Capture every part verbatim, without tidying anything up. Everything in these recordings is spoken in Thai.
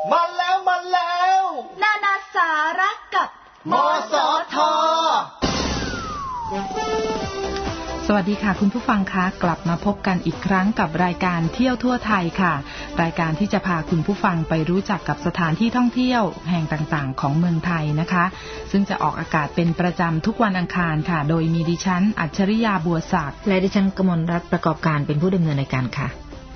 มาแล้วมาแล้วนานาสาระกับมสท. สวัสดีค่ะคุณผู้ฟังคะกลับมาพบกันอีกครั้งกับรายการเที่ยวทั่วไทยค่ะรายการที่จะพาคุณผู้ฟังไปรู้จักกับสถานที่ท่องเที่ยวแห่งต่างๆของเมืองไทยนะคะซึ่งจะออกอากาศเป็นประจำทุกวันอังคารค่ะโดยมีดิฉันอัจฉริยาบัวศักดิ์และดิฉันกมลรัตน์ประกอบการเป็นผู้ดำเนินรายการค่ะ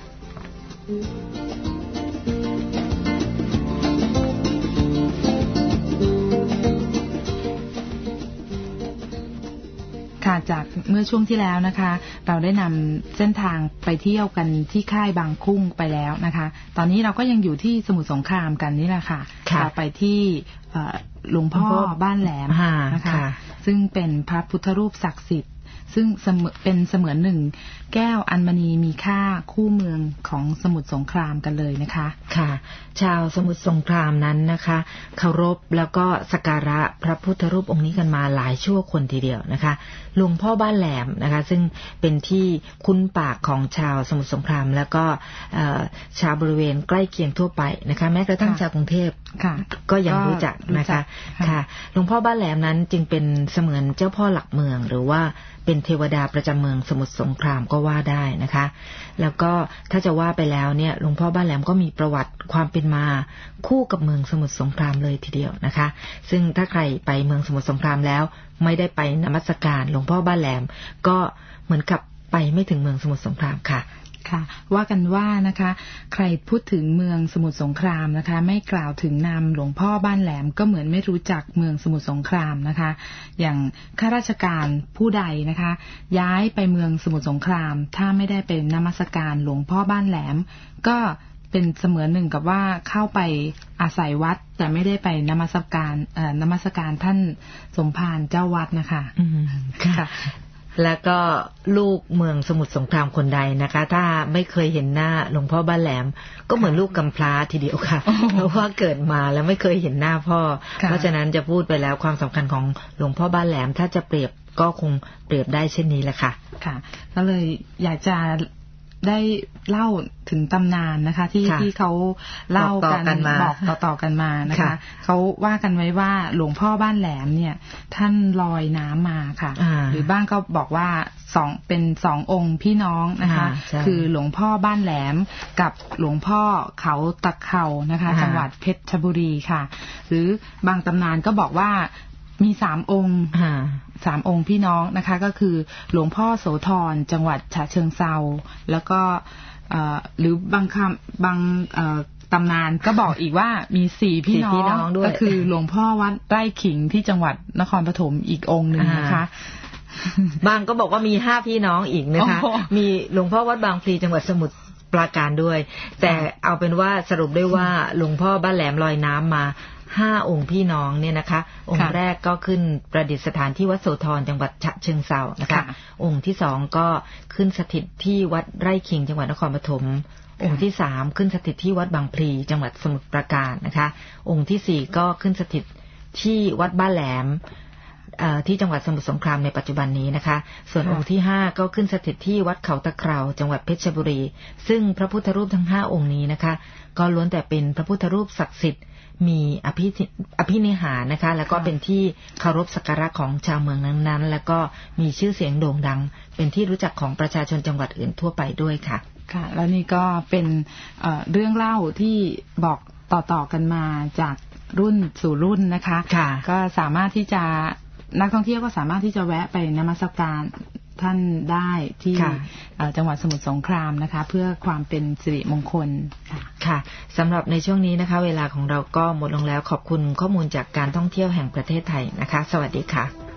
จากเมื่อช่วงที่แล้วนะคะเราได้นำเส้นทางไปเที่ยวกันที่ค่ายบางคุ้งไปแล้วนะคะตอนนี้เราก็ยังอยู่ที่สมุทรสงครามกันนี่แหละค่ะเราไปที่หลวงพ่อบ้านแหลมนะคะซึ่งเป็นพระพุทธรูปศักดิ์สิทธิ์ซึ่งเป็นเสมือนหนึ่งแก้วอัญมณีมีค่าคู่เมืองของสมุทรสงครามกันเลยนะคะค่ะชาวสมุทรสงครามนั้นนะคะเคารพแล้วก็สักการะพระพุทธรูปองค์นี้กันมาหลายชั่วคนทีเดียวนะคะหลวงพ่อบ้านแหลมนะคะซึ่งเป็นที่คุ้นปากของชาวสมุทรสงครามแล้วก็ชาวบริเวณใกล้เคียงทั่วไปนะคะแม้กระทั่งชาวกรุงเทพก็ยังรู้จักนะคะค่ะหลวงพ่อบ้านแหลมนั้นจึงเป็นเสมือนเจ้าพ่อหลักเมืองหรือว่าเป็นเทวดาประจำเมืองสมุทรสงครามก็ว่าได้นะคะแล้วก็ถ้าจะว่าไปแล้วเนี่ยหลวงพ่อบ้านแหลมก็มีประวัติความเป็นมาคู่กับเมืองสมุทรสงครามเลยทีเดียวนะคะซึ่งถ้าใครไปเมืองสมุทรสงครามแล้วไม่ได้ไปนมัสการหลวงพ่อบ้านแหลมก็เหมือนกับไปไม่ถึงเมืองสมุทรสงครามค่ะค่ะว่ากันว่านะคะใครพูดถึงเมืองสมุทรสงครามนะคะไม่กล่าวถึงนามหลวงพ่อบ้านแหลมก็เหมือนไม่รู้จักเมืองสมุทรสงครามนะคะอย่างข้าราชการผู้ใดนะคะย้ายไปเมืองสมุทรสงครามถ้าไม่ได้เป็นนมัสการหลวงพ่อบ้านแหลมก็เป็นเสมือนหนึ่งกับว่าเข้าไปอาศัยวัดแต่ไม่ได้ไปนมัสการเอ่อนมัสการท่านสมภารเจ้าวัดนะคะอืมค่ะแล้วก็ลูกเมืองสมุทรสงครามคนใดนะคะถ้าไม่เคยเห็นหน้าหลวงพ่อบ้านแหลมก็เหมือนลูกกำพร้าทีเดียวค่ะเพราะว่าเกิดมาแล้วไม่เคยเห็นหน้าพ่อเพราะฉะนั้นจะพูดไปแล้วความสำคัญของหลวงพ่อบ้านแหลมถ้าจะเปรียบก็คงเปรียบได้เช่นนี้แหละค่ะค่ะก็เลยอยากจะได้เล่าถึงตำนานนะคะที่ที่เขาเล่ากันบอกต่อๆกันมานะคะเขาว่ากันไว้ว่าหลวงพ่อบ้านแหลมเนี่ยท่านลอยน้ำมาค่ะหรือบ้างก็บอกว่าสองเป็นสององค์พี่น้องนะคะคือหลวงพ่อบ้านแหลมกับหลวงพ่อเขาตะเข่านะคะจังหวัดเพชรบุรีค่ะหรือบางตำนานก็บอกว่ามีสามองค์สามองค์พี่น้องนะคะก็คือหลวงพ่อโสธรจังหวัดฉะเชิงเทราแล้วก็หรือบางคำบางตำนานก็บอกอีกว่ามีสี่พี่น้องก็คือหลวงพ่อวัดไร่ขิงที่จังหวัดนครปฐมอีกองค์หนึ่งนะคะบางก็บอกว่ามีห้าพี่น้องอีกนะคะมีหลวงพ่อวัดบางพลีจังหวัดสมุทรปราการด้วยแต่เอาเป็นว่าสรุปได้ว่าหลวงพ่อบ้านแหลมลอยน้ำมาห้าองค์พี่น้องเนี่ยนะคะองค์แรกก็ขึ้นประดิษฐานที่วัดโสธรจังหวัดฉะเชิงเทรานะคะองค์ที่สองก็ขึ้นสถิตที่วัดไร่ขิงจังหวัดนครปฐมองค์ที่สามขึ้นสถิตที่วัดบางพลีจังหวัดสมุทรปราการนะคะองค์ที่สี่ก็ขึ้นสถิตที่วัดบ้านแหลมที่จังหวัดสมุทรสงครามในปัจจุบันนี้นะคะส่วนองค์ที่ห้าก็ขึ้นสถิตที่วัดเขาตะเคราจังหวัดเพชรบุรีซึ่งพระพุทธรูปทั้งห้าองค์นี้นะคะก็ล้วนแต่เป็นพระพุทธรูปศักดิ์สิทธิ์มีอภิอภินิหารนะคะแล้วก็เป็นที่เคารพสักการะของชาวเมืองนั้นๆแล้วก็มีชื่อเสียงโด่งดังเป็นที่รู้จักของประชาชนจังหวัดอื่นทั่วไปด้วยค่ะค่ะแล้วนี่ก็เป็นเอ่อเรื่องเล่าที่บอกต่อๆกันมาจากรุ่นสู่รุ่นนะคะก็สามารถที่จะนักท่องเที่ยวก็สามารถที่จะแวะไปนมัสการท่านได้ที่จังหวัดสมุทรสงครามนะคะเพื่อความเป็นสิริมงคลค่ะสำหรับในช่วงนี้นะคะเวลาของเราก็หมดลงแล้วขอบคุณข้อมูลจากการท่องเที่ยวแห่งประเทศไทยนะคะสวัสดีค่ะ